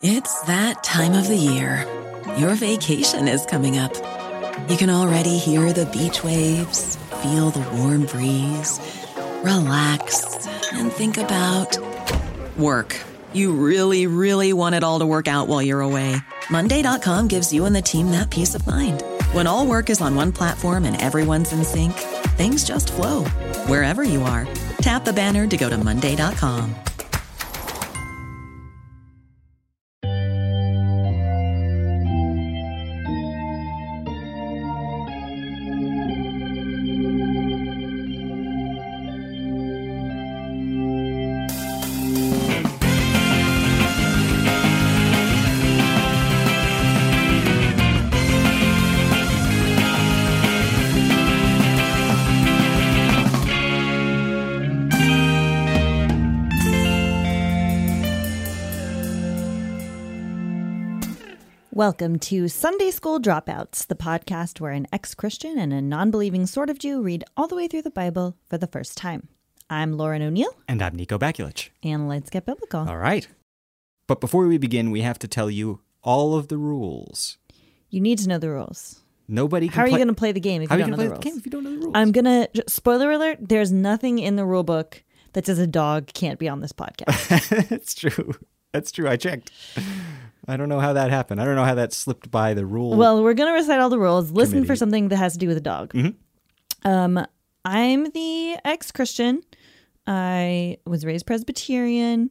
It's that time of the year. Your vacation is coming up. You can already hear the beach waves, feel the warm breeze, relax, and think about work. You really, really want it all to work out while you're away. Monday.com gives you and the team that peace of mind. When all work is on one platform and everyone's in sync, things just flow. Wherever you are, tap the banner to go to Monday.com. Welcome to Sunday School Dropouts, the podcast where an ex-Christian and a non-believing sort of Jew read all the way through the Bible for the first time. I'm Lauren O'Neill. And I'm Nico Bakulich. And let's get biblical. All right. But before we begin, we have to tell you all of the rules. You need to know the rules. Nobody can How are you going to play the game if you don't know the rules? How are you going to play the game if you don't know the rules? I'm going to, spoiler alert, there's nothing in the rule book that says a dog can't be on this podcast. That's true. That's true. I checked. I don't know how that happened. I don't know how that slipped by the rule. Well, we're going to recite all the rules. Listen committee. for something that has to do with a dog. Mm-hmm. I'm the ex-Christian. I was raised Presbyterian.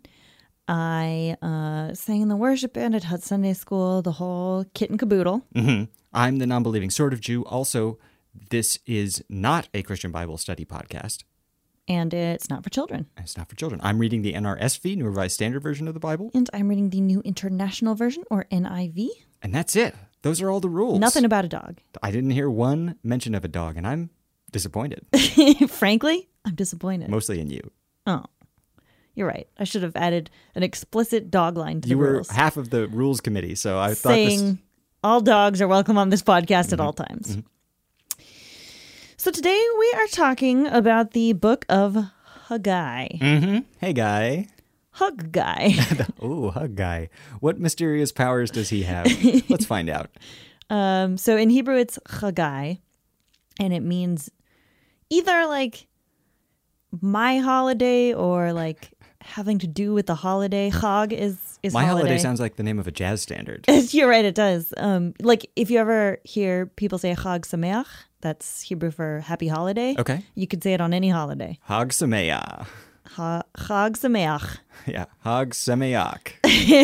I sang in the worship band at Hut Sunday School, the whole kit and caboodle. Mm-hmm. I'm the non-believing sort of Jew. Also, this is not a Christian Bible study podcast. And it's not for children. It's not for children. I'm reading the NRSV, New Revised Standard Version of the Bible. And I'm reading the New International Version, or NIV. And that's it. Those are all the rules. Nothing about a dog. I didn't hear one mention of a dog, and I'm disappointed. Frankly, I'm disappointed. Mostly in you. Oh, you're right. I should have added an explicit dog line to the You were rules. half of the rules committee, so I saying thought this... all dogs are welcome on this podcast at all times. Mm-hmm. So today we are talking about the book of Haggai. Mm-hmm. Hey, guy. Haggai. Oh, Haggai. What mysterious powers does he have? Let's find out. So in Hebrew, it's Haggai, and it means either like my holiday or like having to do with the holiday. Chag is My holiday. holiday sounds like the name of a jazz standard. You're right, it does. Like if you ever hear people say Chag Sameach, that's Hebrew for happy holiday. Okay. You could say it on any holiday. Hag Sameach. Chag Sameach. Yeah, Hag Sameach.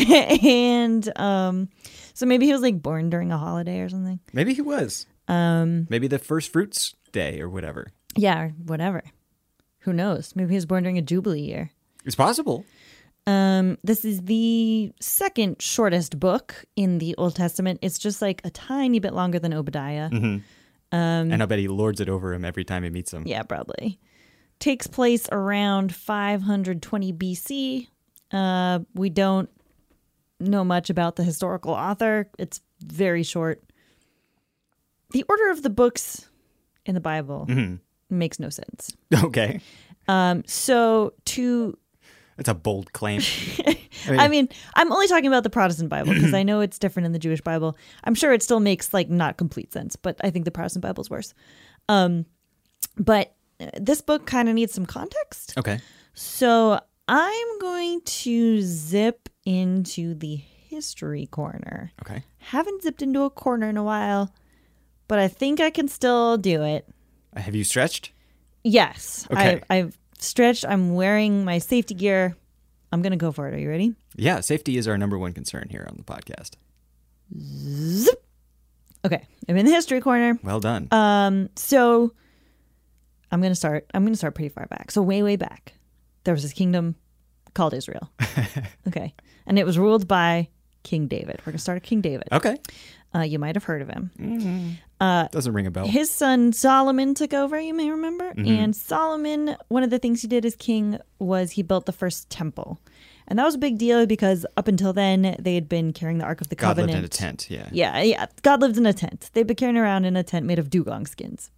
And so maybe he was like born during a holiday or something. Maybe he was. Maybe the first fruits day or whatever. Yeah, or whatever. Who knows? Maybe he was born during a Jubilee year. It's possible. This is the second shortest book in the Old Testament. It's just like a tiny bit longer than Obadiah. Mm-hmm. And I bet he lords it over him every time he meets him. Yeah, probably. Takes place around 520 BC. We don't know much about the historical author. It's very short. The order of the books in the Bible makes no sense. Okay. So to... That's a bold claim. I mean, I'm only talking about the Protestant Bible because I know it's different in the Jewish Bible. I'm sure it still makes like not complete sense, but I think the Protestant Bible's worse. But this book kind of needs some context. Okay. So I'm going to zip into the history corner. Okay. Haven't zipped into a corner in a while, but I think I can still do it. Have you stretched? Yes. Okay. I've stretched. I'm wearing my safety gear. I'm going to go for it. Are you ready? Yeah, safety is our number one concern here on the podcast. Zip. Okay. I'm in the history corner. Well done. So I'm going to start pretty far back. So way back. There was this kingdom called Israel. Okay. And it was ruled by King David. We're going to start at King David. Okay. You might have heard of him. Mm-hmm. Doesn't ring a bell. His son Solomon took over, you may remember. Mm-hmm. And Solomon, one of the things he did as king was he built the first temple. And that was a big deal because up until then, they had been carrying the Ark of the God Covenant. lived in a tent, yeah. Yeah. God lived in a tent. They'd been carrying around in a tent made of dugong skins.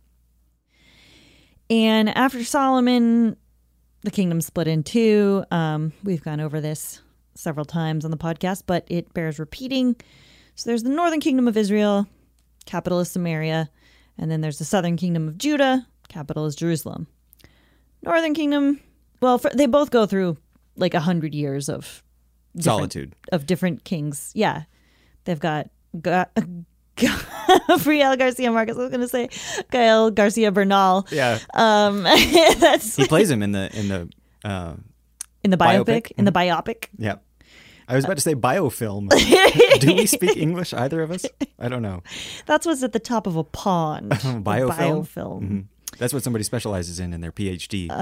And after Solomon, the kingdom split in two. We've gone over this several times on the podcast, but it bears repeating. So there's the northern kingdom of Israel, capital is Samaria, and then there's the southern kingdom of Judah, capital is Jerusalem. Northern kingdom, well, they both go through like 100 years of Solitude. Of different kings. Yeah. They've got Gabriel Garcia Marquez. I was going to say Gael Garcia Bernal. Yeah. That's He plays him in the biopic. biopic? In the biopic. Yeah. I was about to say biofilm. Do we speak English, either of us? I don't know. That's what's at the top of a pond. Biofilm? Biofilm. Mhm. That's what somebody specializes in their PhD.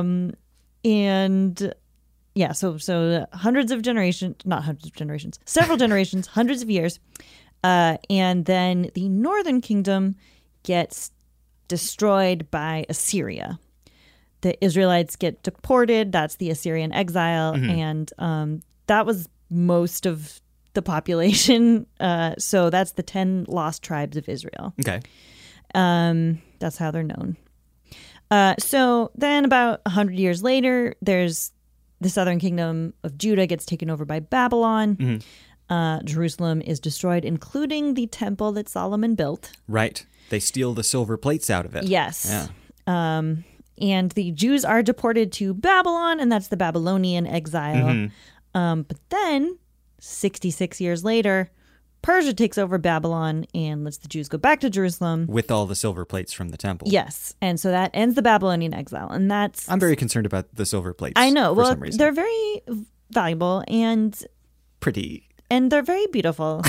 And yeah, so hundreds of generations, not hundreds of generations, several generations, hundreds of years. And then the northern kingdom gets destroyed by Assyria. The Israelites get deported. That's the Assyrian exile. And that was most of the population. So that's the 10 lost tribes of Israel. Okay. That's how they're known. So then about 100 years later, there's the southern kingdom of Judah gets taken over by Babylon. Jerusalem is destroyed, including the temple that Solomon built. Right. They steal the silver plates out of it. Yes. Yeah. And the Jews are deported to Babylon, and that's the Babylonian exile. But then, 66 years later, Persia takes over Babylon and lets the Jews go back to Jerusalem. With all the silver plates from the temple. Yes. And so that ends the Babylonian exile. And that's... I'm very concerned about the silver plates. I know. For Well, some reason. they're very valuable and pretty. they're very beautiful.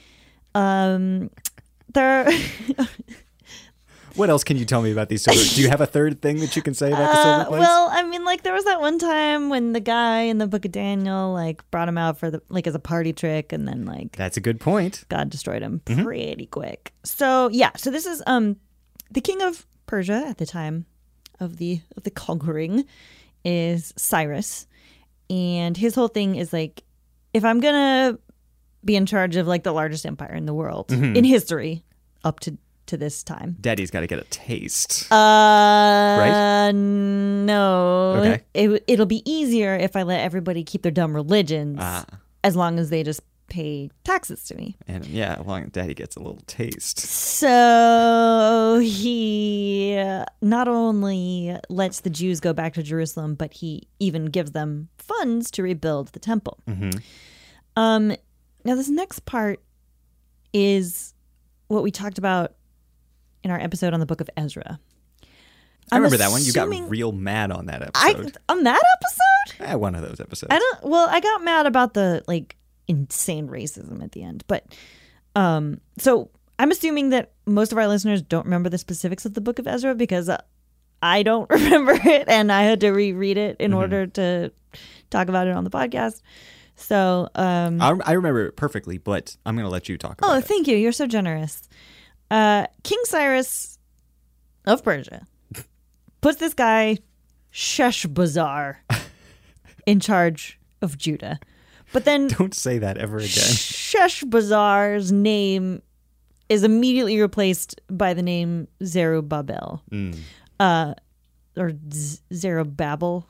They're... What else can you tell me about these silver? Do you have a third thing that you can say about the silver plates? Well, I mean, like there was that one time when the guy in the Book of Daniel like brought him out for as a party trick, and then like That's a good point. God destroyed him pretty quick. So yeah, so this is the king of Persia at the time of the conquering is Cyrus, and his whole thing is like, if I'm gonna be in charge of like the largest empire in the world in history up to this time, Daddy's got to get a taste. right? No. Okay. It'll be easier if I let everybody keep their dumb religions as long as they just pay taxes to me. And yeah, as long as Daddy gets a little taste. So he not only lets the Jews go back to Jerusalem, but he even gives them funds to rebuild the temple. Now this next part is what we talked about in our episode on the book of Ezra. I remember that one. You got real mad on that episode. On that episode? One of those episodes. I got mad about the like insane racism at the end. But so I'm assuming that most of our listeners don't remember the specifics of the book of Ezra because I don't remember it and I had to reread it in order to talk about it on the podcast. So I remember it perfectly, but I'm going to let you talk about it. Oh, thank you. You're so generous. King Cyrus of Persia puts this guy Sheshbazzar in charge of Judah. But then Don't say that ever again. Sheshbazzar's name is immediately replaced by the name Zerubbabel. Or Zerubbabel.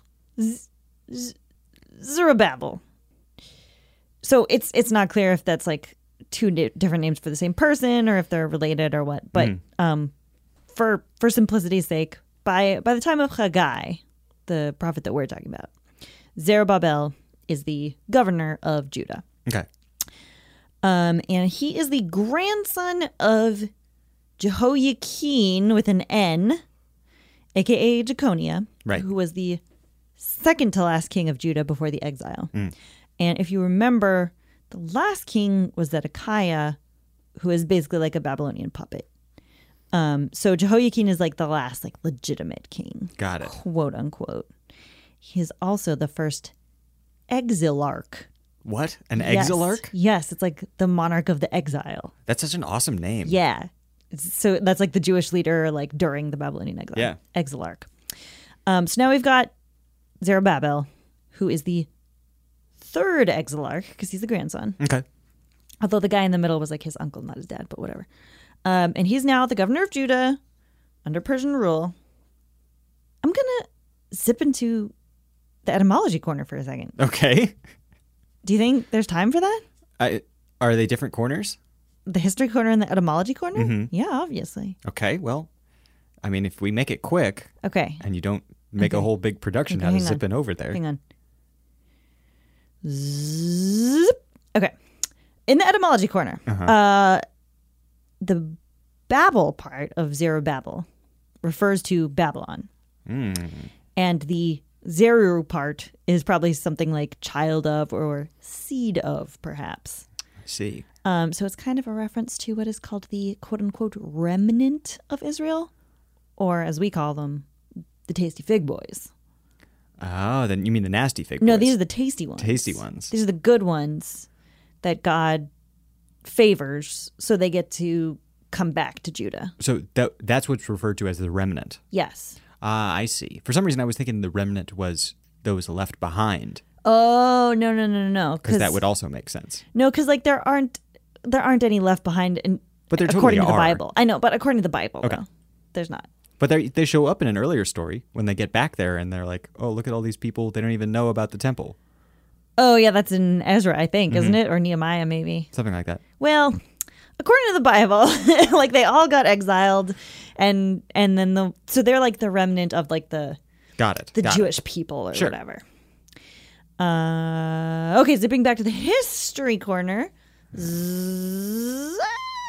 Zerubbabel. So it's not clear if that's like two different names for the same person or if they're related or what. But for simplicity's sake, by the time of Haggai, the prophet that we're talking about, Zerubbabel is the governor of Judah. Okay. And he is the grandson of Jehoiachin with an N, a.k.a. Jeconiah, Right. who was the second to last king of Judah before the exile. And if you remember, the last king was Zedekiah, who is basically like a Babylonian puppet. So Jehoiachin is like the last like legitimate king. Got it. Quote unquote. He is also the first exilarch. What? An Yes. exilarch? Yes, it's like the monarch of the exile. That's such an awesome name. Yeah. So that's like the Jewish leader like during the Babylonian exile. Yeah. Exilarch. So now we've got Zerubbabel, who is the third exilarch because he's the grandson. Okay. Although the guy in the middle was like his uncle, not his dad, but whatever. And he's now the governor of Judah under Persian rule. I'm going to zip into the etymology corner for a second. Okay. Do you think there's time for that? Are they different corners? The history corner and the etymology corner? Mm-hmm. Yeah, obviously. Okay, well, I mean, if we make it quick Okay. and you don't make a whole big production out of zipping over there. Hang on. Zip. Okay. In the etymology corner, the Babel part of Zerubbabel refers to Babylon. And the Zeru part is probably something like child of or seed of, perhaps. I see. So it's kind of a reference to what is called the quote-unquote remnant of Israel, or as we call them, the tasty fig boys. Oh, then you mean the nasty fig No, boys. these are the tasty ones. Tasty ones. These are the good ones that God favors, so they get to come back to Judah. So that's what's referred to as the remnant. Yes. Ah, I see. For some reason, I was thinking the remnant was those left behind, Oh, no. because that would also make sense. No, because like there aren't any left behind, and But there totally according to the are. Bible. I know, but according to the Bible, Okay. though, there's not. But they show up in an earlier story when they get back there, and they're like, "Oh, look at all these people! They don't even know about the temple." Oh, yeah, that's in Ezra, I think, Mm-hmm. isn't it? Or Nehemiah, maybe. Something like that. Well, according to the Bible, like they all got exiled, and then so they're like the remnant of like the Got it. Jewish people or Sure. whatever. Okay, zipping back to the history corner. Zip.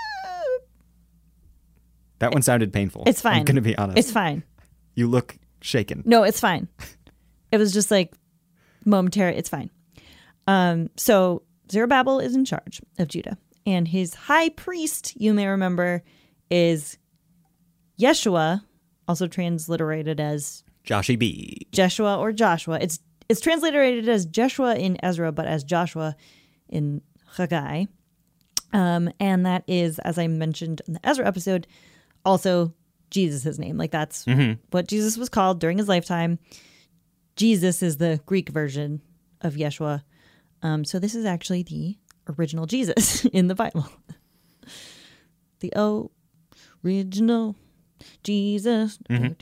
That one sounded painful. It's fine. I'm going to be honest. It's fine. You look shaken. No, it's fine. It was just like momentary. It's fine. So Zerubbabel is in charge of Judah, and his high priest, you may remember, is Yeshua, also transliterated as Joshy B. Jeshua or Joshua. It's transliterated as Jeshua in Ezra, but as Joshua in Haggai. And that is, as I mentioned in the Ezra episode, also Jesus' name. Like that's what Jesus was called during his lifetime. Jesus is the Greek version of Yeshua. So this is actually the original Jesus in the Bible. The original Jesus.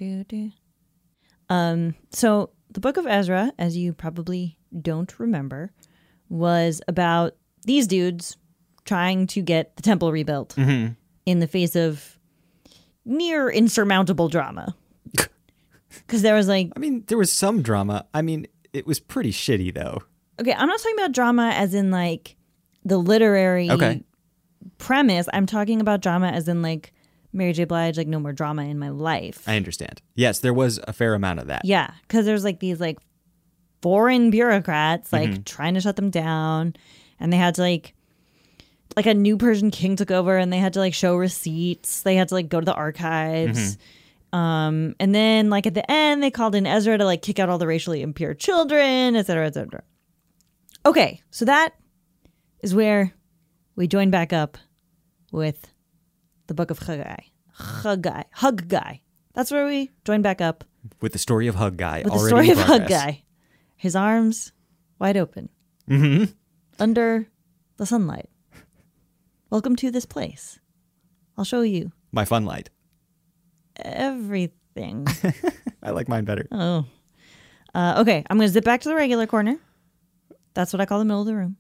So the book of Ezra, as you probably don't remember, was about these dudes trying to get the temple rebuilt in the face of near insurmountable drama. Because there was like... I mean, there was some drama. I mean, it was pretty shitty, though. Okay, I'm not talking about drama as in like the literary premise. I'm talking about drama as in like Mary J. Blige, like No More Drama in My Life. I understand. Yes, there was a fair amount of that. Yeah, because there's like these like foreign bureaucrats like trying to shut them down, and they had to like a new Persian king took over, and they had to like show receipts. They had to like go to the archives. And then like at the end, they called in Ezra to like kick out all the racially impure children, et cetera, et cetera. Okay, so that is where we join back up with the book of Haggai. Haggai. That's where we join back up With the story of Haggai with the already story in of progress. Haggai. His arms wide open. Under the sunlight. Welcome to this place. I'll show you My fun light. everything. I like mine better. Oh. Okay, I'm going to zip back to the regular corner. That's what I call the middle of the room.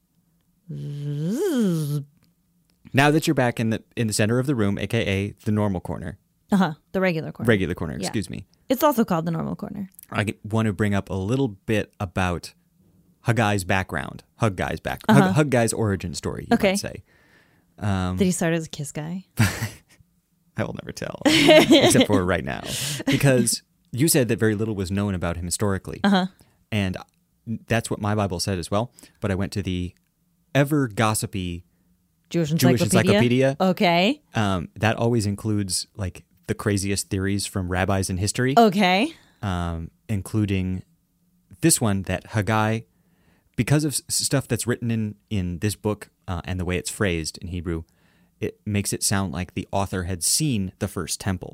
Now that you're back in the center of the room, aka the normal corner, The regular corner. regular corner, Yeah. excuse me, It's also called the normal corner. I want to bring up a little bit about Haggai's background, Haggai's origin story, you Okay. might say. Did he start as a kiss guy? I will never tell, except for right now, because you said that very little was known about him historically, and that's what my Bible said as well. But I went to the ever gossipy Jewish Jewish Encyclopedia. Encyclopedia. Okay. That always includes like the craziest theories from rabbis in history, Okay. including this one that Haggai, because of stuff that's written in this book and the way it's phrased in Hebrew, it makes it sound like the author had seen the first temple.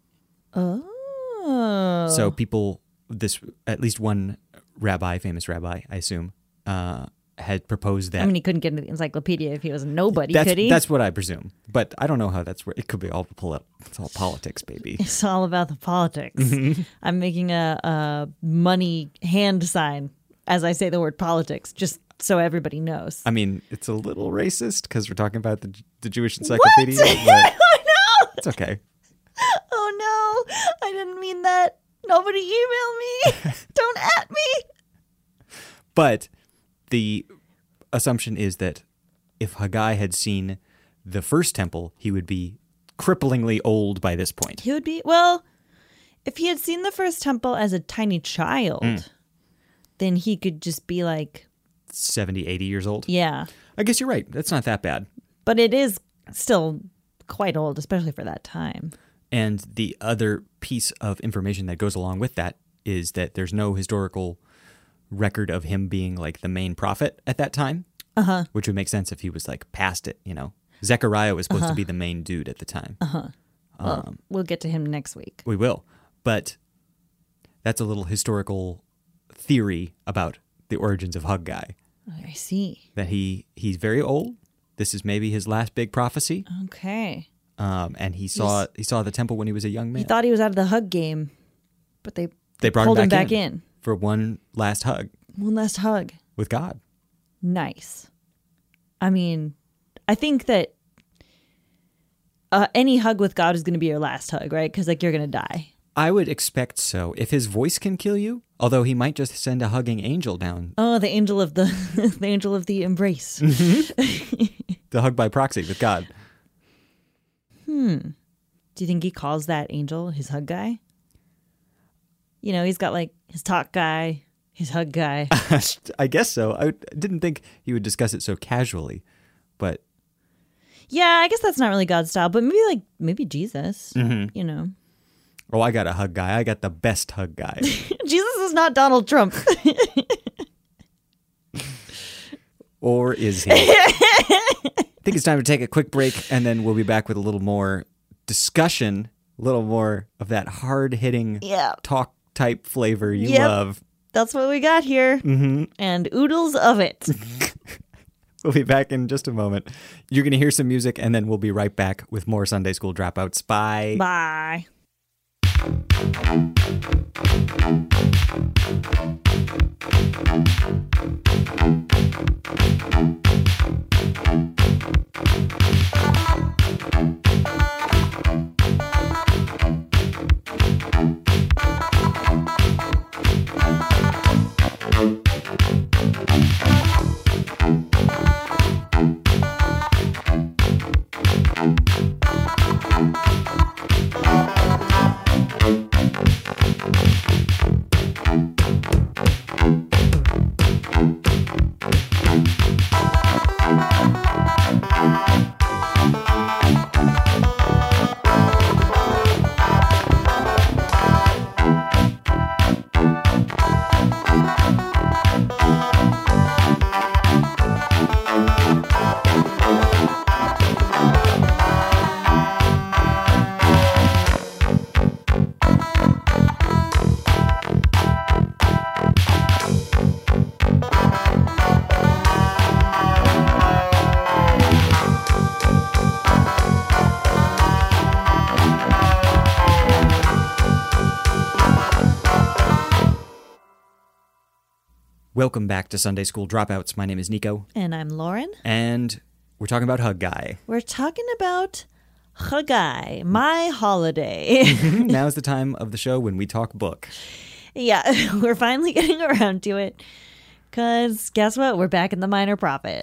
Oh. So people, at least one rabbi, famous rabbi, I assume, had proposed that. I mean, he couldn't get into the encyclopedia if he was a nobody, that's, could he? that's what I presume. But I don't know how that's where it could be all it's all politics, baby. It's all about the politics. Mm-hmm. I'm making a money hand sign as I say the word politics. Just so everybody knows. I mean, it's a little racist because we're talking about the Jewish Encyclopedia. But Oh, no. it's okay. Oh, no. I didn't mean that. Nobody email me. Don't at me. But the assumption is that if Haggai had seen the first temple, he would be cripplingly old by this point. He would be, well, if he had seen the first temple as a tiny child, then he could just be like, 70, 80 years old. yeah. I guess you're right. That's not that bad. But it is still quite old, especially for that time. And the other piece of information that goes along with that is that there's no historical record of him being like the main prophet at that time, which would make sense if he was like past it, you know. Zechariah was supposed to be the main dude at the time. Well, we'll get to him next week. We will. But that's a little historical theory about the origins of Haggai, I see. that he's very old. This is maybe his last big prophecy. Okay. And he saw the temple when he was a young man. He thought he was out of the hug game, but they They pulled him back in. for one last hug One last hug. with God. Nice. I mean, I think that any hug with God is going to be your last hug, right? Because like you're going to die. I would expect so. If his voice can kill you, although he might just send a hugging angel down. Oh, the angel of the the angel of the embrace. The hug by proxy with God. Do you think he calls that angel his hug guy? You know, he's got like his talk guy, his hug guy. I guess so. I didn't think he would discuss it so casually, but Yeah, I guess that's not really God's style, but maybe Jesus. You know, oh, I got a hug guy. I got the best hug guy. Jesus is not Donald Trump. Or is he? I think it's time to take a quick break, and then we'll be back with a little more discussion, a little more of that hard-hitting Yeah. talk type flavor you Yep. love. That's what we got here, and oodles of it. We'll be back in just a moment. You're going to hear some music, and then we'll be right back with more Sunday School Dropouts. Bye. Bye. Welcome back to Sunday School Dropouts. My name is Nico, And I'm Lauren. and we're talking about Haggai. We're talking about Haggai, my holiday. Now's the time of the show when we talk book. Yeah, we're finally getting around to it. Because guess what? We're back in the minor prophets.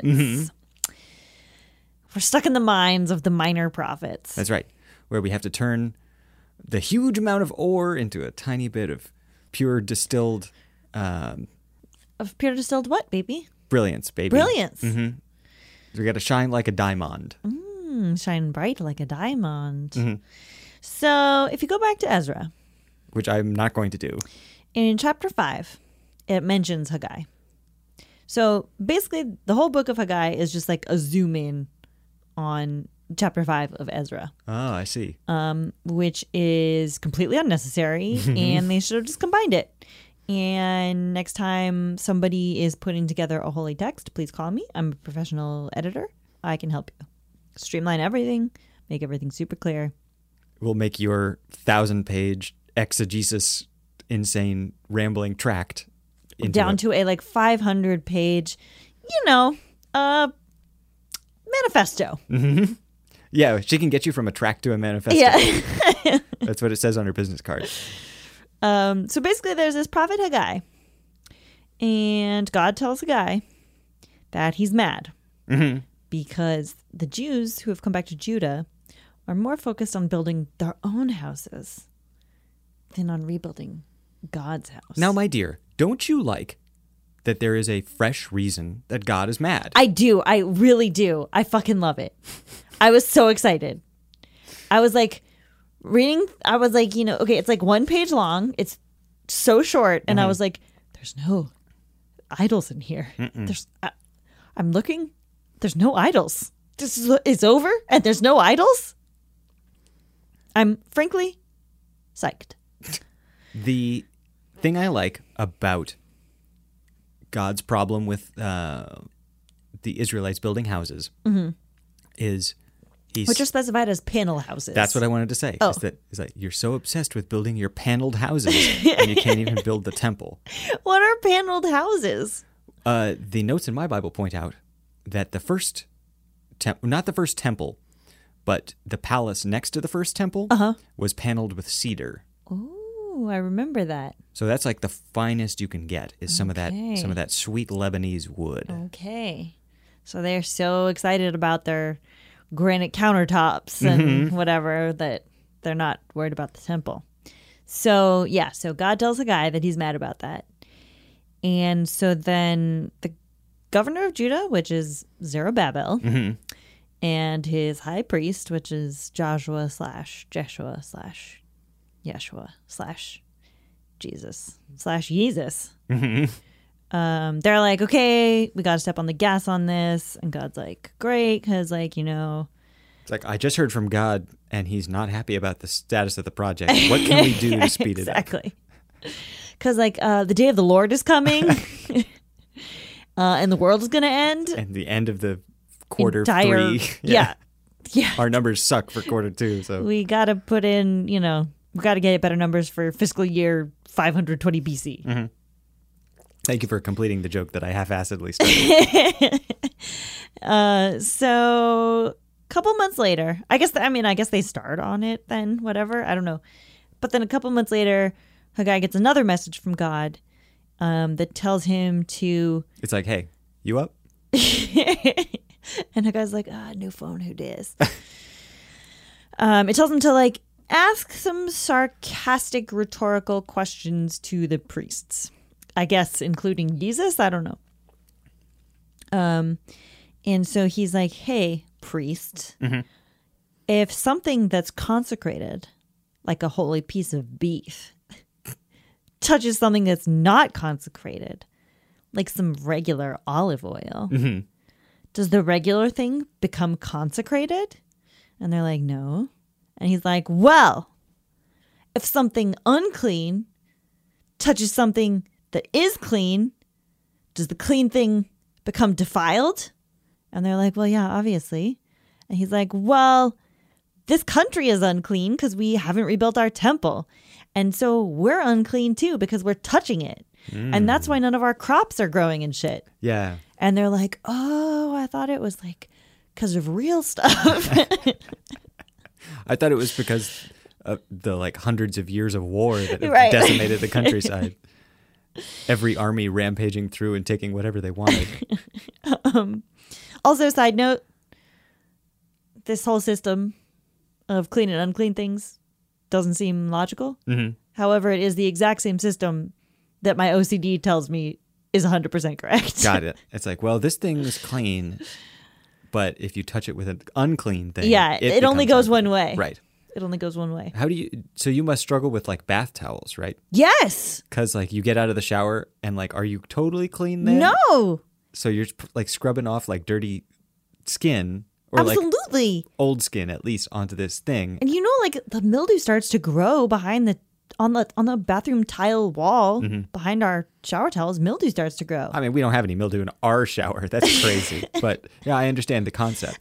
We're stuck in the minds of the minor prophets. That's right, where we have to turn the huge amount of ore into a tiny bit of pure distilled Of pure distilled what, baby? brilliance, baby. Brilliance. We got to shine like a diamond. Shine bright like a diamond. So if you go back to Ezra, Which I'm not going to do. in chapter 5, it mentions Haggai. So basically, the whole book of Haggai is just like a zoom in on chapter 5 of Ezra, Oh, I see. which is completely unnecessary, and they should have just combined it. And next time somebody is putting together a holy text, please call me. I'm a professional editor. I can help you streamline everything, make everything super clear. We'll make your 1,000-page exegesis, insane, rambling tract into Down to a like 500 page, manifesto. Yeah, she can get you from a tract to a manifesto. Yeah. That's what it says on her business card. So basically, there's this prophet Haggai, and God tells Haggai that he's mad because the Jews who have come back to Judah are more focused on building their own houses than on rebuilding God's house. Now, my dear, don't you like that there is a fresh reason that God is mad? I do. I really do. I fucking love it. I was so excited. I was like reading. I was like, okay, it's like 1 page long. It's so short. And I was like, there's no idols in here. I'm looking. There's no idols. It's over and there's no idols. I'm frankly psyched. The thing I like about God's problem with the Israelites building houses is which are specified as panel houses. That's what I wanted to say. Oh. Is that you're so obsessed with building your paneled houses and you can't even build the temple. What are paneled houses? The notes in my Bible point out that the first not the first temple, but the palace next to the first temple was paneled with cedar. Oh, I remember that. So that's like the finest you can get is some of that sweet Lebanese wood. Okay. So they're so excited about their granite countertops and whatever that they're not worried about the temple. So, yeah. So God tells Haggai that he's mad about that. And so then the governor of Judah, which is Zerubbabel, and his high priest, which is Joshua / Jeshua / Yeshua / Jesus / Yeezus. They're like, okay, we got to step on the gas on this. And God's like, great, because It's like, I just heard from God and he's not happy about the status of the project. What can we do to speed it up? Exactly. Because the day of the Lord is coming and the world is going to end. And the end of the quarter Entire, 3. Yeah. Our numbers suck for quarter 2. So we got to put in, we got to get better numbers for fiscal year 520 BC. Thank you for completing the joke that I half-assedly started. So a couple months later, I guess they start on it then, whatever. I don't know. But then a couple months later, Haggai gets another message from God that tells him to... It's like, hey, you up? And Haggai's like, new phone, who dis? It tells him to ask some sarcastic rhetorical questions to the priests. I guess including Jesus, I don't know. And so he's like, hey, priest, if something that's consecrated, like a holy piece of beef, touches something that's not consecrated, like some regular olive oil, does the regular thing become consecrated? And they're like, no. And he's like, well, if something unclean touches something that is clean, does the clean thing become defiled? And they're like, well, yeah, obviously. And he's like, well, this country is unclean because we haven't rebuilt our temple. And so we're unclean too because we're touching it. And that's why none of our crops are growing and shit. Yeah. And they're like, oh, I thought it was because of real stuff. I thought it was because of the hundreds of years of war that have Right. decimated the countryside. Every army rampaging through and taking whatever they wanted. Also, side note, this whole system of clean and unclean things doesn't seem logical. However, it is the exact same system that my OCD tells me is 100% correct. Got it. It's like, well, this thing is clean, but if you touch it with an unclean thing, Yeah, it only becomes goes one way. Right. It only goes one way. So you must struggle with bath towels, right? Yes. Because you get out of the shower and are you totally clean then? No. So you're scrubbing off dirty skin or Absolutely. old skin at least onto this thing. And the mildew starts to grow behind on the bathroom tile wall behind our shower towels. Mildew starts to grow. I mean, we don't have any mildew in our shower. That's crazy. But yeah, I understand the concept.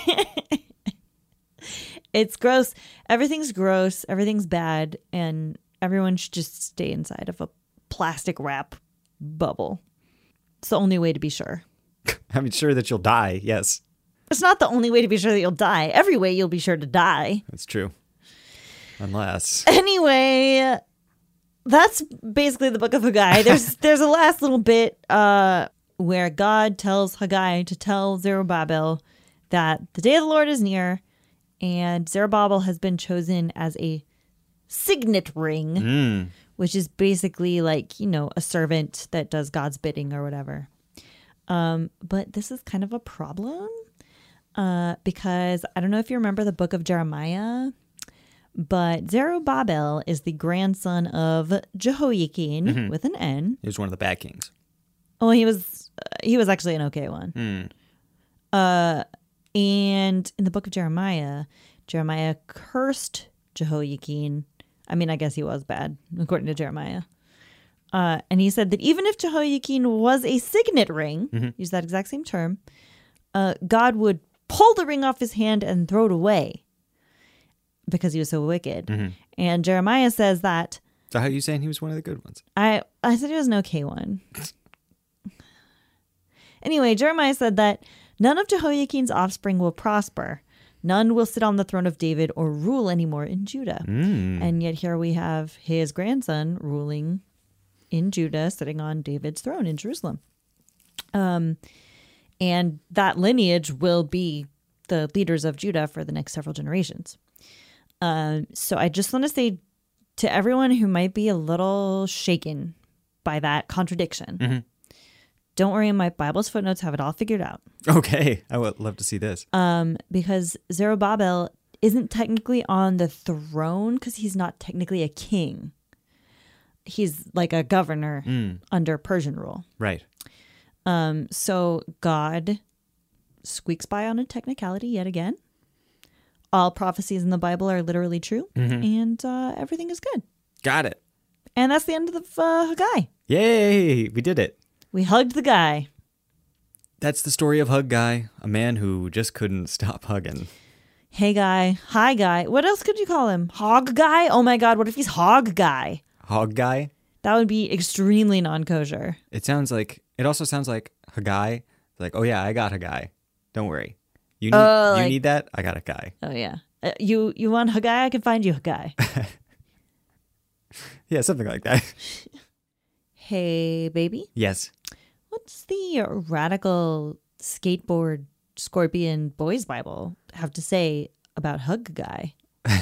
It's gross. Everything's gross. Everything's bad. And everyone should just stay inside of a plastic wrap bubble. It's the only way to be sure. I mean, sure that you'll die. Yes, It's not the only way to be sure that you'll die. Every way you'll be sure to die. that's true. Unless. Anyway, that's basically the book of Haggai. There's a last little bit where God tells Haggai to tell Zerubbabel that the day of the Lord is near, and Zerubbabel has been chosen as a signet ring, which is basically like, a servant that does God's bidding or whatever. But this is kind of a problem because I don't know if you remember the book of Jeremiah, but Zerubbabel is the grandson of Jehoiakim with an N. He was one of the bad kings. Oh, he was actually an okay one. And in the book of Jeremiah cursed Jehoiakim. I mean, I guess he was bad, according to Jeremiah. And he said that even if Jehoiakim was a signet ring, use that exact same term, God would pull the ring off his hand and throw it away because he was so wicked. And Jeremiah says that. So how are you saying he was one of the good ones? I said he was an okay one. Anyway, Jeremiah said that none of Jehoiakim's offspring will prosper. None will sit on the throne of David or rule anymore in Judah. And yet here we have his grandson ruling in Judah, sitting on David's throne in Jerusalem. And that lineage will be the leaders of Judah for the next several generations. So I just want to say to everyone who might be a little shaken by that contradiction, don't worry, my Bible's footnotes have it all figured out. Okay, I would love to see this. Because Zerubbabel isn't technically on the throne because he's not technically a king. He's like a governor under Persian rule. Right. So God squeaks by on a technicality yet again. All prophecies in the Bible are literally true, and everything is good. Got it. And that's the end of the Haggai. Yay, we did it. We hugged the guy. That's the story of Hug Guy, a man who just couldn't stop hugging. Hey guy, hi guy. What else could you call him? Hog guy? Oh my God, what if he's hog guy? Hog Guy? That would be extremely non-kosher. It also sounds like Haggai. Like, oh yeah, I got a guy. Don't worry. You need that? I got a guy. Oh yeah. You want Haggai? I can find you Haggai. Yeah, something like that. Hey baby. Yes. What's the radical skateboard scorpion boys Bible have to say about Hug Guy?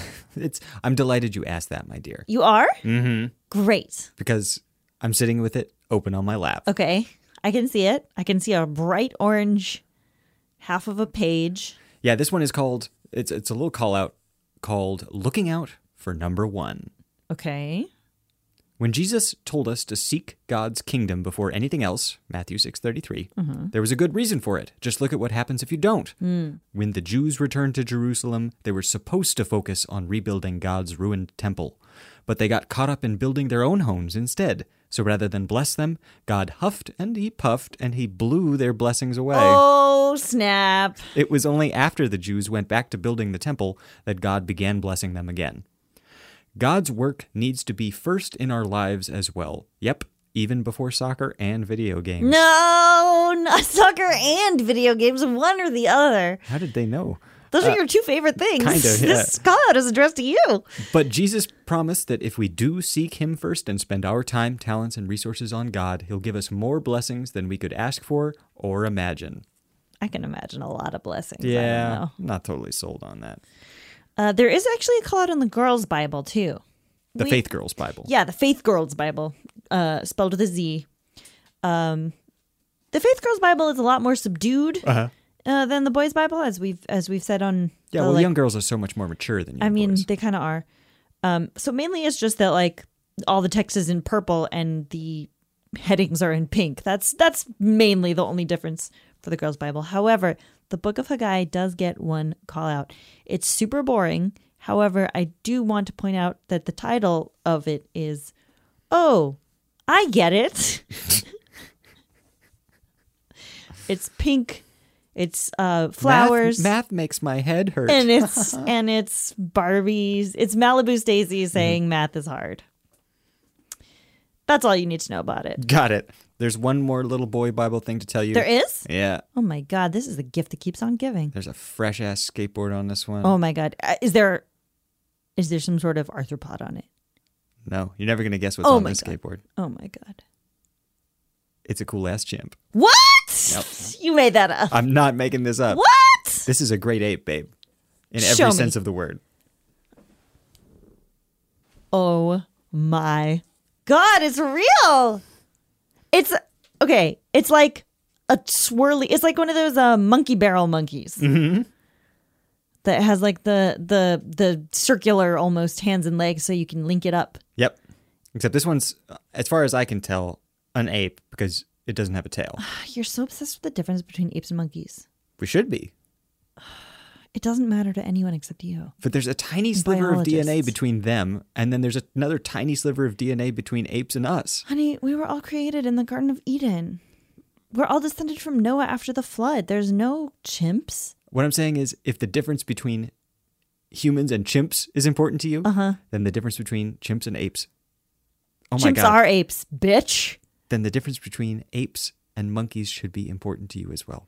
I'm delighted you asked that, my dear. You are? Mm-hmm. Great. Because I'm sitting with it open on my lap. Okay. I can see it. I can see a bright orange half of a page. Yeah, this one is called, it's a little call out called Looking Out for Number 1. Okay. When Jesus told us to seek God's kingdom before anything else, Matthew 6:33, there was a good reason for it. Just look at what happens if you don't. When the Jews returned to Jerusalem, they were supposed to focus on rebuilding God's ruined temple. But they got caught up in building their own homes instead. So rather than bless them, God huffed and he puffed and he blew their blessings away. Oh, snap. It was only after the Jews went back to building the temple that God began blessing them again. God's work needs to be first in our lives as well. Yep, even before soccer and video games. No, not soccer and video games, one or the other. How did they know? Those are your two favorite things. Kind of, yeah. This call out is addressed to you. But Jesus promised that if we do seek him first and spend our time, talents, and resources on God, he'll give us more blessings than we could ask for or imagine. I can imagine a lot of blessings. Yeah, I don't know. not totally sold on that. There is actually a call out in the Girls' Bible, too. The Faith Girls Bible. Yeah, the Faith Girls Bible, spelled with a Z. The Faith Girls Bible is a lot more subdued than the Boys' Bible, as we've said on. Yeah, well, young girls are so much more mature than young boys. They kind of are. So mainly it's just that like all the text is in purple and the headings are in pink. That's mainly the only difference for the Girls' Bible. However, the Book of Haggai does get one call out. It's super boring. However, I do want to point out that the title of it is, "Oh, I get it." It's pink. It's flowers. Math makes my head hurt. And it's Barbie's. It's Malibu Stacy saying math is hard. That's all you need to know about it. Got it. There's one more little boy Bible thing to tell you. There is? Yeah. Oh my God, this is the gift that keeps on giving. There's a fresh ass skateboard on this one. Oh my God. Is there some sort of arthropod on it? No, you're never going to guess what's on this skateboard. Oh my God. It's a cool ass chimp. What? Yep. You made that up. I'm not making this up. What? This is a great ape, babe. In Show every me. sense of the word. Oh my God, it's real. It's okay. It's like a swirly. It's like one of those monkey barrel monkeys that has like the circular almost hands and legs, so you can link it up. Yep. Except this one's, as far as I can tell, an ape because it doesn't have a tail. You're so obsessed with the difference between apes and monkeys. We should be. It doesn't matter to anyone except you. But there's a tiny sliver of DNA Biologists. between them, and then there's another tiny sliver of DNA between apes and us. Honey, we were all created in the Garden of Eden. We're all descended from Noah after the flood. There's no chimps. What I'm saying is, if the difference between humans and chimps is important to you, then the difference between chimps and apes. Oh my Chimps God. are apes, bitch. Then the difference between apes and monkeys should be important to you as well.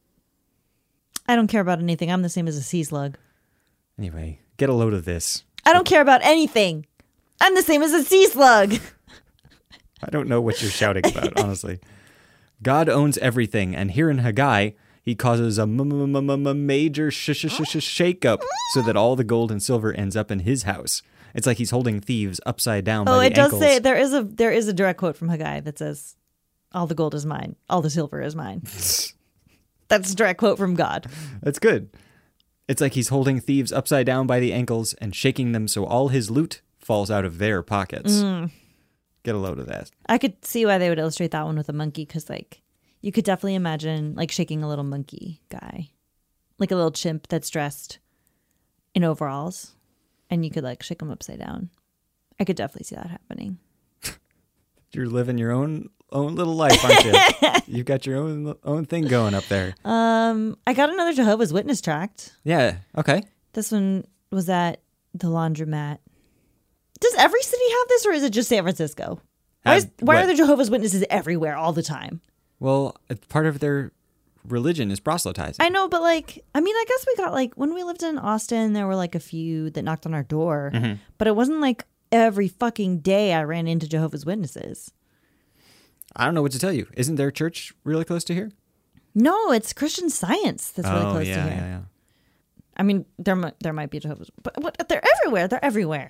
I don't care about anything. I'm the same as a sea slug. Anyway, get a load of this. I don't care about anything. I'm the same as a sea slug. I don't know what you're shouting about, honestly. God owns everything, and here in Haggai, he causes a major shake-up so that all the gold and silver ends up in his house. It's like he's holding thieves upside down by the it does ankles. say there is a direct quote from Haggai that says, "All the gold is mine, all the silver is mine." That's a direct quote from God. That's good. It's like he's holding thieves upside down by the ankles and shaking them so all his loot falls out of their pockets. Get a load of that. I could see why they would illustrate that one with a monkey, because like you could definitely imagine like shaking a little monkey guy, like a little chimp that's dressed in overalls, and you could like shake him upside down. I could definitely see that happening. You're living your own little life, aren't you? You've got your own thing going up there. I got another Jehovah's Witness tract. Yeah. Okay. This one was at the laundromat. Does every city have this, or is it just San Francisco? Why are what? there Jehovah's Witnesses everywhere all the time? Well, part of their religion is proselytizing. I know, but like, I mean, I guess we got like, when we lived in Austin, there were like a few that knocked on our door, but it wasn't like every fucking day I ran into Jehovah's Witnesses. I don't know what to tell you. Isn't their church really close to here? No, it's Christian Science that's really close to here. Yeah. I mean, there might be Jehovah's, but they're everywhere. They're everywhere.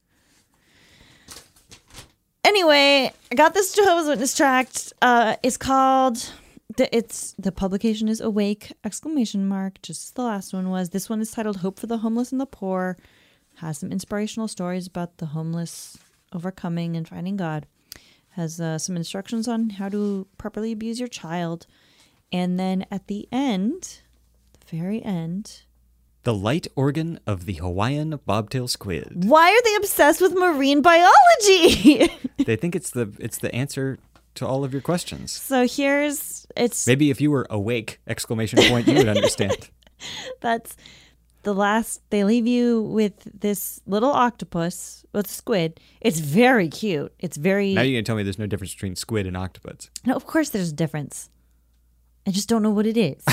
Anyway, I got this Jehovah's Witness tract. It's called, the publication is Awake! ! Just as the last one was. This one is titled Hope for the Homeless and the Poor. Has some inspirational stories about the homeless overcoming and finding God. Has some instructions on how to properly abuse your child. And then at the end, the very end, The light organ of the Hawaiian bobtail squid. why are they obsessed with marine biology? They think it's the answer to all of your questions. So it's Maybe if you were awake, ! You would understand. that's the last. They leave you with this little octopus with squid. It's very cute. It's very. Now you're going to tell me there's no difference between squid and octopus. No, of course there's a difference. I just don't know what it is.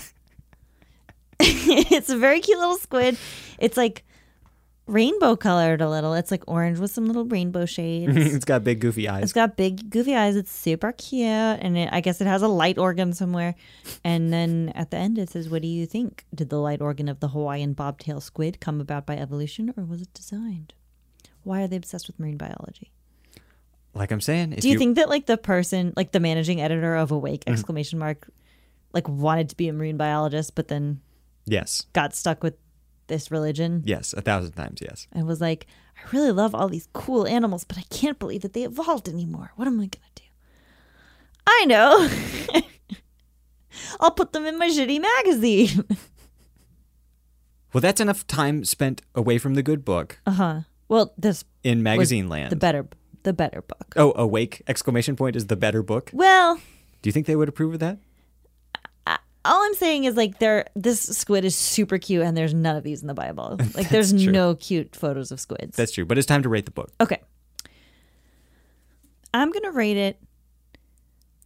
It's a very cute little squid. It's like rainbow colored a little. It's like orange with some little rainbow shades. It's got big goofy eyes. It's got big goofy eyes. It's super cute. And I guess it has a light organ somewhere. And then at the end it says, what do you think? Did the light organ of the Hawaiian bobtail squid come about by evolution, or was it designed? Why are they obsessed with marine biology? Like I'm saying, if Do you think that like the person, like the managing editor of Awake! ! Like wanted to be a marine biologist, but then Yes. got stuck with this religion Yes. 1,000 times yes. and was like, I really love all these cool animals, but I can't believe that they evolved anymore. What am I going to do? I know. I'll put them in my shitty magazine. Well, that's enough time spent away from the good book Well, this in was magazine land. the better book. Oh, Awake! ! Is the better book. Well, Do you think they would approve of that? all I'm saying is like this squid is super cute, and there's none of these in the Bible. Like there's true. no cute photos of squids. That's true, but it's time to rate the book. Okay. I'm going to rate it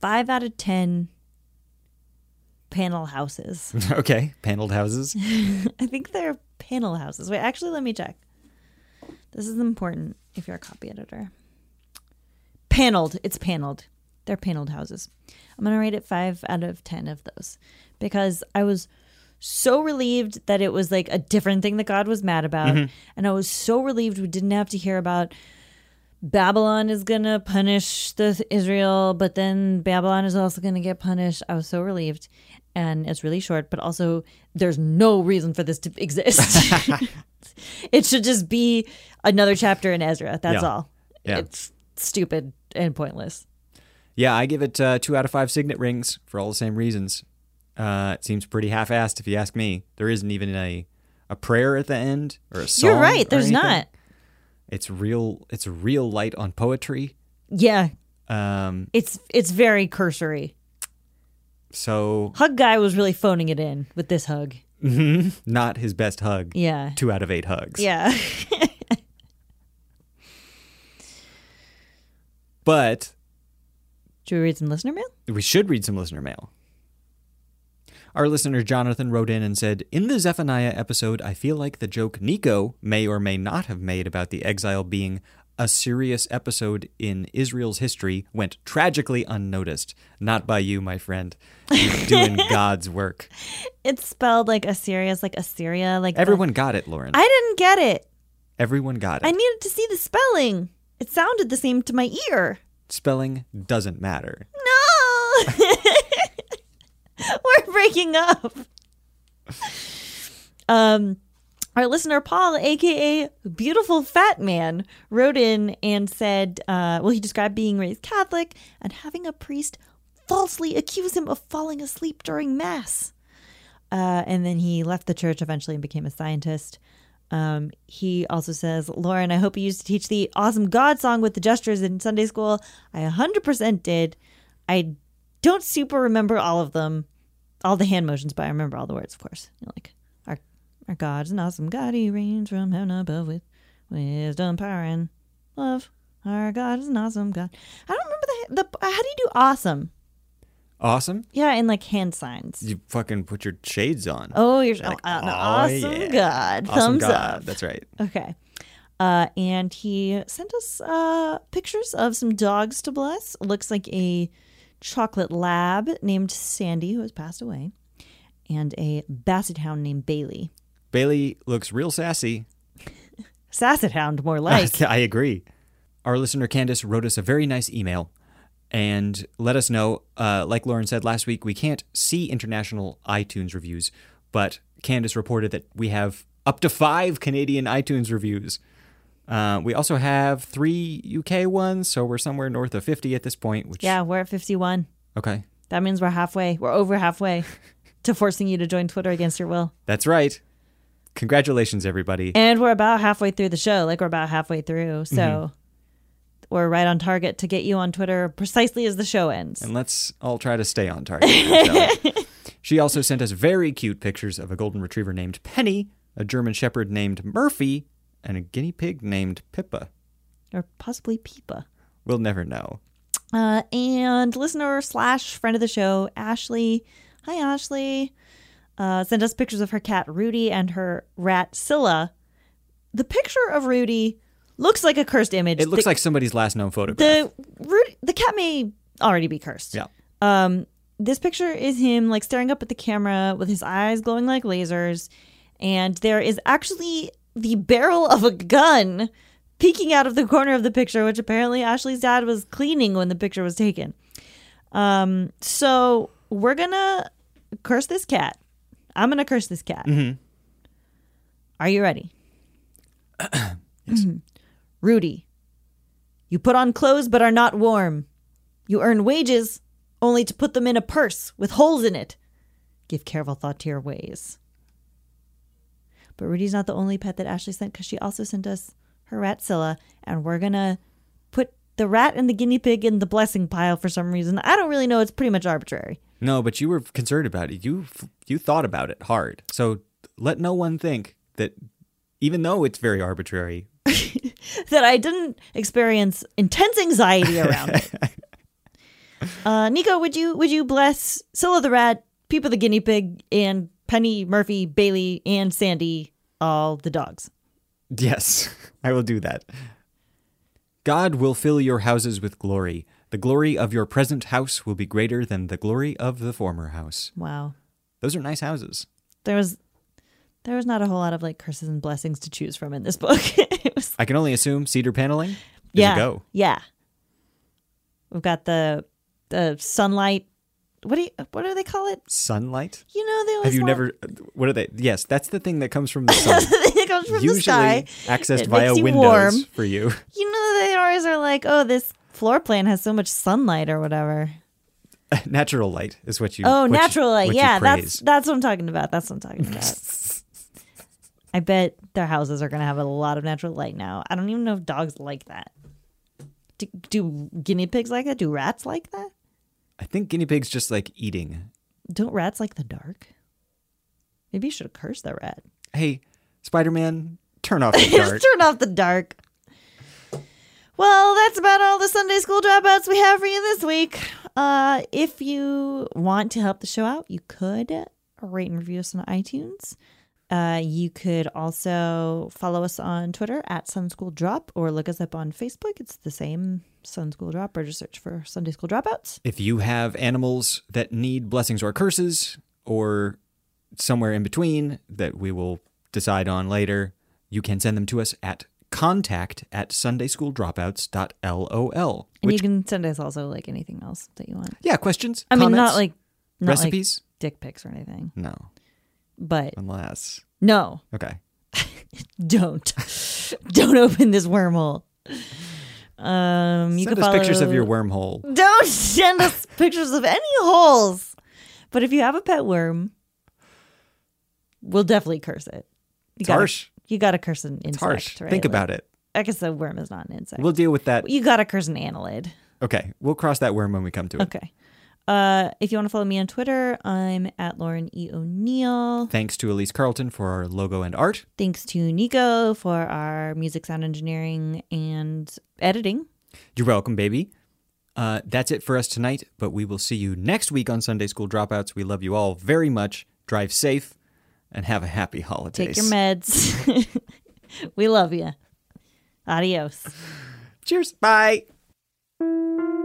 5 out of 10 panel houses. Okay, paneled houses. I think they're panel houses. Wait, actually, let me check. This is important if you're a copy editor. Paneled. It's paneled. They're paneled houses. I'm going to rate it 5 out of 10 of those because I was so relieved that it was like a different thing that God was mad about. Mm-hmm. And I was so relieved we didn't have to hear about Babylon is going to punish Israel, but then Babylon is also going to get punished. I was so relieved. And it's really short, but also there's no reason for this to exist. It should just be another chapter in Ezra. That's all. Yeah. It's stupid and pointless. Yeah, I give it 2 out of 5 signet rings for all the same reasons. It seems pretty half-assed if you ask me. There isn't even a prayer at the end or a song. You're right. There's not. It's real light on poetry. Yeah. It's very cursory. So Hug Guy was really phoning it in with this hug. Mm-hmm. Not his best hug. Yeah. 2 out of 8 hugs. Yeah. But should we read some listener mail? We should read some listener mail. Our listener Jonathan wrote in and said, in the Zephaniah episode, I feel like the joke Nico may or may not have made about the exile being a serious episode in Israel's history went tragically unnoticed. Not by you, my friend. You're doing God's work. It's spelled like Assyria's like Assyria. Like everyone got it, Lauren. I didn't get it. Everyone got it. I needed to see the spelling. It sounded the same to my ear. Spelling doesn't matter. No! We're breaking up. Our listener, Paul, a.k.a. Beautiful Fat Man, wrote in and said, he described being raised Catholic and having a priest falsely accuse him of falling asleep during Mass. And then he left the church eventually and became a scientist. He also says, Lauren, I hope you used to teach the awesome God song with the gestures in Sunday school. I 100% did. I don't super remember all of them, all the hand motions, but I remember all the words, of course. Like, our God's an awesome God. He reigns from heaven above with wisdom, power, and love. Our God is an awesome God. I don't remember how do you do awesome? Awesome? Yeah, in like hand signs. You fucking put your shades on. Oh, you're like, awesome yeah. God. Awesome Thumbs God. up. That's right. Okay. And he sent us pictures of some dogs to bless. It looks like a chocolate lab named Sandy, who has passed away, and a basset hound named Bailey. Bailey looks real sassy. Sassett hound, more like. I agree. Our listener Candace wrote us a very nice email and let us know, like Lauren said last week, we can't see international iTunes reviews, but Candace reported that we have up to 5 Canadian iTunes reviews. We also have 3 UK ones, so we're somewhere north of 50 at this point. Yeah, we're at 51. Okay. That means we're halfway. We're over halfway to forcing you to join Twitter against your will. That's right. Congratulations, everybody. And we're about halfway through the show. Like, we're about halfway through. So we're right on target to get you on Twitter precisely as the show ends. And let's all try to stay on target. She also sent us very cute pictures of a golden retriever named Penny, a German shepherd named Murphy, and a guinea pig named Pippa. Or possibly Peepa. We'll never know. And listener / friend of the show, Ashley. Hi, Ashley. Sent us pictures of her cat, Rudy, and her rat, Scylla. The picture of Rudy looks like a cursed image. It looks like somebody's last known photograph. The cat may already be cursed. Yeah. This picture is him like staring up at the camera with his eyes glowing like lasers. And there is actually the barrel of a gun peeking out of the corner of the picture, which apparently Ashley's dad was cleaning when the picture was taken. So we're going to curse this cat. I'm going to curse this cat. Mm-hmm. Are you ready? Yes. Rudy, you put on clothes but are not warm. You earn wages only to put them in a purse with holes in it. Give careful thought to your ways. But Rudy's not the only pet that Ashley sent, because she also sent us her rat Scylla, and we're going to put the rat and the guinea pig in the blessing pile for some reason. I don't really know. It's pretty much arbitrary. No, but you were concerned about it. You thought about it hard. So let no one think that even though it's very arbitrary, that I didn't experience intense anxiety around it. Nico, would you bless Scylla the rat, Peeper the guinea pig, and Penny, Murphy, Bailey, and Sandy, all the dogs? Yes, I will do that. God will fill your houses with glory. The glory of your present house will be greater than the glory of the former house. Wow. Those are nice houses. There was not a whole lot of like curses and blessings to choose from in this book. It was, I can only assume cedar paneling is yeah, a go. Yeah. We've got the sunlight. What do they call it? Sunlight? You know, they always Have you want- never... What are they? Yes, that's the thing that comes from the sun. it comes from Usually the sky. accessed It via makes you windows warm. for you. You know, they always are like, oh, this floor plan has so much sunlight or whatever. Natural light is what you... Oh, what natural light. what you Yeah, praise. that's what I'm talking about. That's what I'm talking about. I bet their houses are going to have a lot of natural light now. I don't even know if dogs like that. Do guinea pigs like that? Do rats like that? I think guinea pigs just like eating. Don't rats like the dark? Maybe you should have cursed that rat. Hey, Spider-Man, turn off the Just dark. turn off the dark. Well, that's about all the Sunday school dropouts we have for you this week. If you want to help the show out, you could rate and review us on iTunes. You could also follow us on Twitter at SunSchoolDrop or look us up on Facebook. It's the same, Sun School Drop, or just search for Sunday School Dropouts. If you have animals that need blessings or curses, or somewhere in between that we will decide on later, you can send them to us at contact@sundayschooldropouts.lol. And you can send us also like anything else that you want. Yeah, questions, I mean, comments, not like recipes? dick pics or anything, No, but unless... no, Okay. don't open this wormhole. You Send can us follow... pictures of your wormhole. Don't send us pictures of any holes. But if you have a pet worm, we'll definitely curse it. It's harsh. You gotta curse an insect. It's harsh. Right? Think about it. I guess a worm is not an insect. We'll deal with that. You gotta curse an annelid. Okay, we'll cross that worm when we come to it. Okay. If you want to follow me on Twitter, I'm at Lauren E. O'Neill. Thanks to Elise Carlton for our logo and art. Thanks to Nico for our music, sound engineering, and editing. You're welcome, baby. That's it for us tonight, but we will see you next week on Sunday School Dropouts. We love you all very much. Drive safe and have a happy holidays. Take your meds. We love you. Adios. Cheers. Bye.